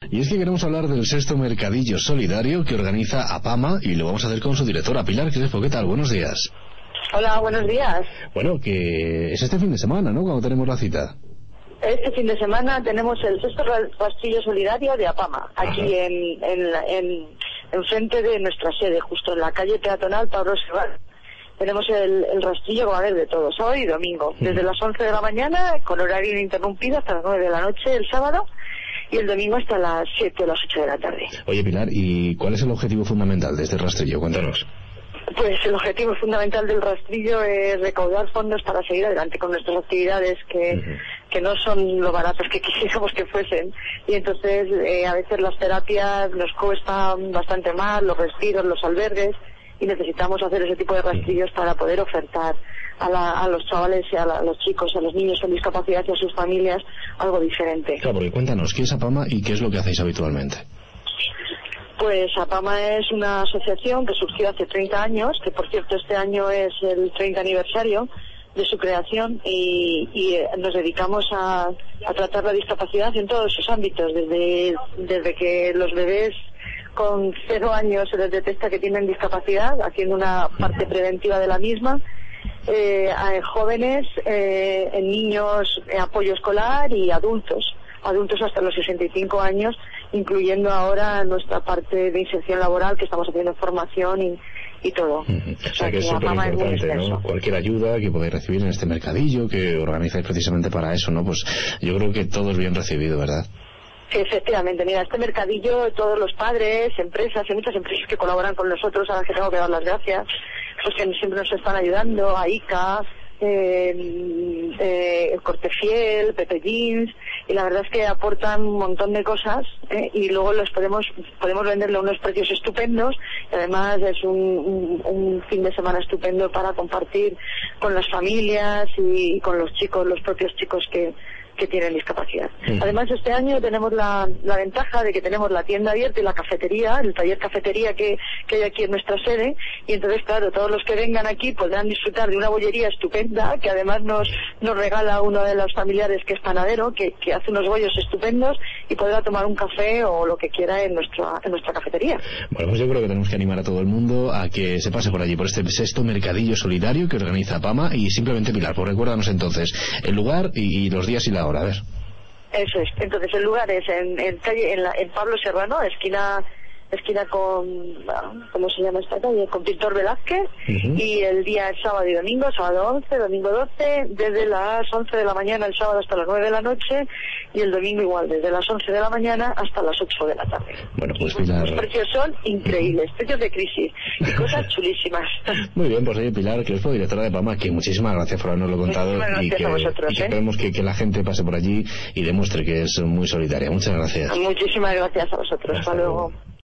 Y es que queremos hablar del sexto mercadillo solidario que organiza APAMA y lo vamos a hacer con su directora, Pilar Crespo. ¿Qué tal? Buenos días. Hola, buenos días. Bueno, que es este fin de semana, ¿no?, cuando tenemos la cita. Este fin de semana tenemos el sexto rastrillo solidario de APAMA, aquí en frente de nuestra sede, justo en la calle peatonal Pablo Serrano. Tenemos el rastrillo que va a haber de todo, sábado y domingo, desde las 11 de la mañana, con horario ininterrumpido, hasta las 9 de la noche el sábado, y el domingo hasta las 7 o las 8 de la tarde. Oye, Pilar, ¿y cuál es el objetivo fundamental de este rastrillo? Cuéntanos. Pues el objetivo fundamental del rastrillo es recaudar fondos para seguir adelante con nuestras actividades que no son lo baratos que quisiéramos que fuesen, y entonces a veces las terapias nos cuestan bastante más, los retiros, los albergues, y necesitamos hacer ese tipo de rastrillos para poder ofertar a los chavales y a los chicos, a los niños con discapacidad y a sus familias algo diferente. Claro, porque cuéntanos, ¿qué es APAMA y qué es lo que hacéis habitualmente? Pues APAMA es una asociación que surgió hace 30 años, que por cierto este año es el 30 aniversario de su creación, y nos dedicamos a tratar la discapacidad en todos sus ámbitos, desde que los bebés con 0 años se les detecta que tienen discapacidad, haciendo una parte preventiva de la misma, a jóvenes, en niños, apoyo escolar, y adultos hasta los 65 años, incluyendo ahora nuestra parte de inserción laboral, que estamos haciendo formación y todo. O sea que es súper importante, ¿no? Cualquier ayuda que podáis recibir en este mercadillo que organizáis precisamente para eso, ¿no? Pues yo creo que todo es bien recibido, ¿verdad? Sí, efectivamente. Mira, este mercadillo, todos los padres, empresas, hay muchas empresas que colaboran con nosotros, a las que tengo que dar las gracias, pues que siempre nos están ayudando, a ICA, Cortefiel, Pepe Jeans, y la verdad es que aportan un montón de cosas, y luego los podemos venderle a unos precios estupendos, y además es un fin de semana estupendo para compartir con las familias y con los chicos, los propios chicos que tienen discapacidad. Además, este año tenemos la ventaja de que tenemos la tienda abierta y la cafetería, el taller cafetería que hay aquí en nuestra sede, y entonces, claro, todos los que vengan aquí podrán disfrutar de una bollería estupenda, que además nos regala uno de los familiares que es panadero, que hace unos bollos estupendos, y podrá tomar un café o lo que quiera en nuestra cafetería. Bueno, pues yo creo que tenemos que animar a todo el mundo a que se pase por allí, por este sexto mercadillo solidario que organiza APAMA. Y simplemente, Pilar, pues recuérdanos entonces el lugar y los días y la hora, a ver. Eso es. Entonces el lugar es en Pablo Serrano, esquina con, ¿cómo se llama esta calle? Con Pintor Velázquez, y el día es sábado y domingo, sábado 11, domingo 12, desde las 11 de la mañana el sábado hasta las 9 de la noche, y el domingo igual, desde las 11 de la mañana hasta las 8 de la tarde. Bueno, pues Pilar... Los precios son increíbles, precios de crisis, y cosas chulísimas. Muy bien, pues oye, Pilar Crespo, directora de APAMA, que muchísimas gracias por habernoslo contado, y que esperemos que la gente pase por allí y demuestre que es muy solidaria. Muchas gracias. Muchísimas gracias a vosotros. Hasta luego.